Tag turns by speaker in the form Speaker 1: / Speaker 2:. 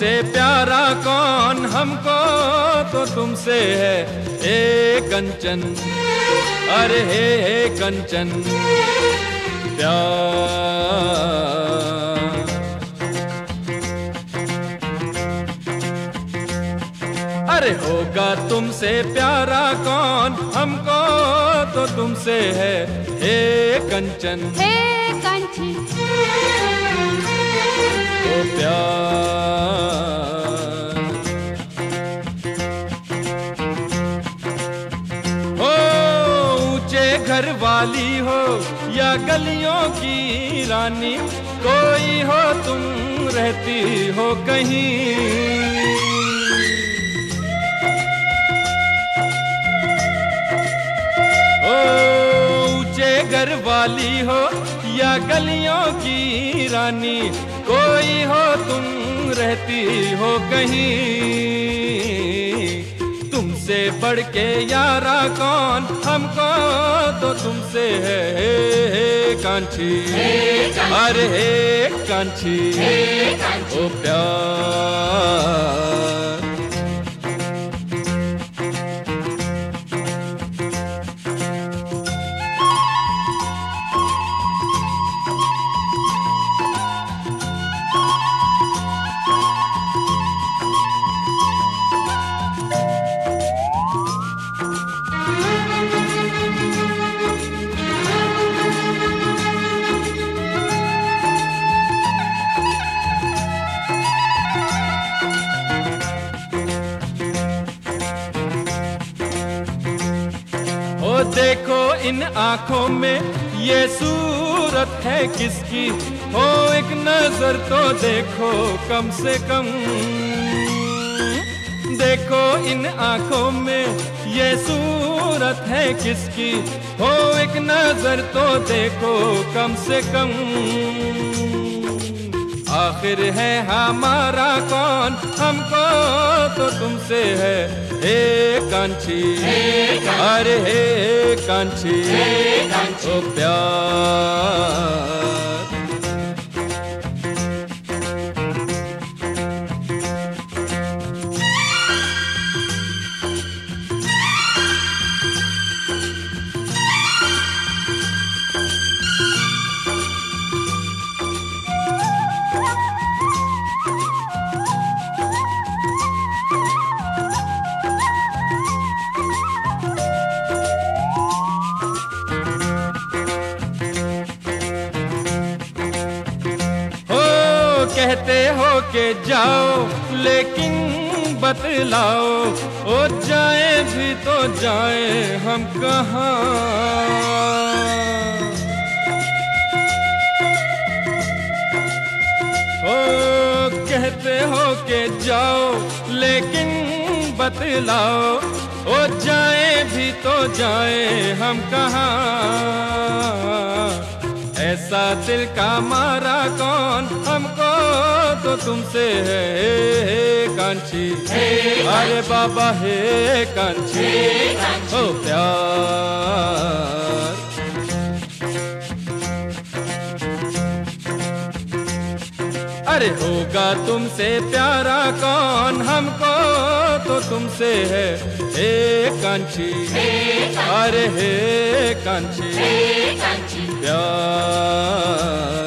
Speaker 1: तुमसे प्यारा कौन, हमको तो तुमसे है हे कंचन, अरे हे कंचन प्यार। अरे होगा तुमसे प्यारा कौन, हमको तो तुमसे है हे कंचन,
Speaker 2: हे कंचन
Speaker 1: ओ प्यार। हो ऊंचे घर वाली हो या गलियों की रानी, कोई हो तुम रहती हो कहीं। ऊंचे घर वाली हो या गलियों की रानी, कोई हो तुम रहती हो कहीं। तुमसे बढ़ के यारा कौन, हमको तो तुमसे है हे कांची, अरे हे कांची ओ प्यार। देखो इन आंखों में ये सूरत है किसकी, हो एक नजर तो देखो कम से कम। देखो इन आंखों में ये सूरत है किसकी, हो एक नजर तो देखो कम से कम। आखिर है हमारा कौन, हमको तो तुमसे है हे कांची, अरे हे कांची ओ प्यार। कहते हो के जाओ लेकिन बतलाओ, ओ जाए भी तो जाए हम कहाँ। ओ कहते हो के जाओ लेकिन बतलाओ, ओ जाए भी तो जाए हम कहाँ। ऐसा दिल का मारा कौन, हमको तो तुमसे है हे कांची, अरे बाबा हे कांची ओ प्यार। अरे होगा तुमसे प्यारा कौन, हमको तो तुमसे है हे कांची, अरे हे कांची प्यार।